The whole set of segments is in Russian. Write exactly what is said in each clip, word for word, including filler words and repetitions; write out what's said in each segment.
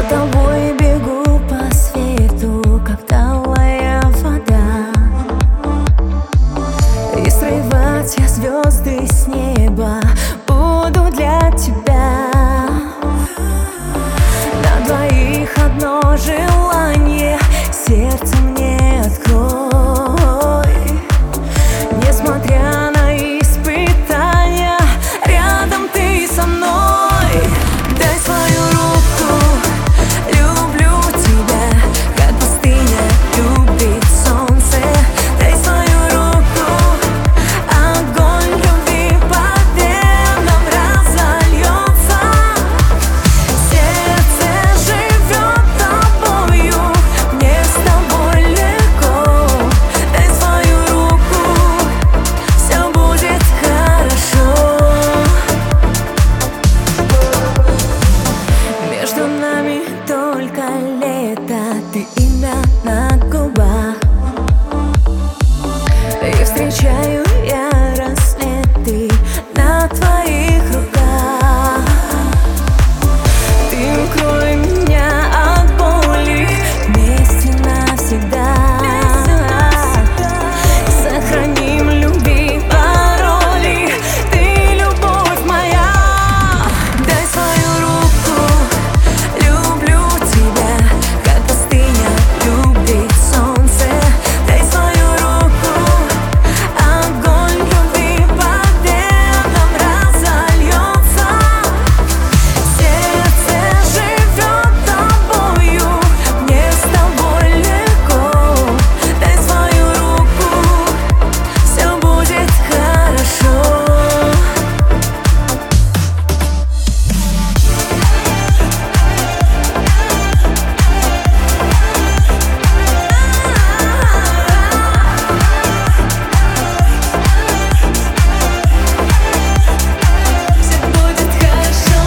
тобой бегу по свету, как талая вода, и срывать я звезды с неба буду для тебя. На двоих одно желание, сердце мне открой. Несмотря на испытания, рядом ты со мной. Дай свою руку, люблю тебя, как пустыня любит солнце. Дай свою руку, огонь любви по венам разольется. Сердце живет тобою, мне с тобой легко. Дай свою руку, все будет хорошо. Между нами только лето, ты имя на губах, и встречаю я рассветы на твоих руках. Ты укрой меня от боли, вместе навсегда. Сохраним любви пароли, ты любовь моя. Дай свою руку, люблю тебя, как пустыня любит солнце. Дай свою руку, огонь любви по венам разольется. Сердце живет тобою, мне с тобой легко. Дай свою руку, все будет хорошо. Все будет хорошо.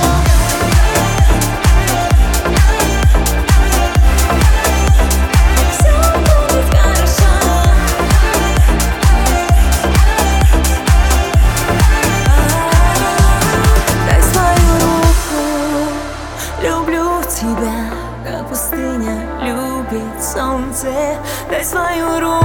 Все будет хорошо. Дай свою руку, люблю тебя, как пустыня любит солнце. Дай свою руку.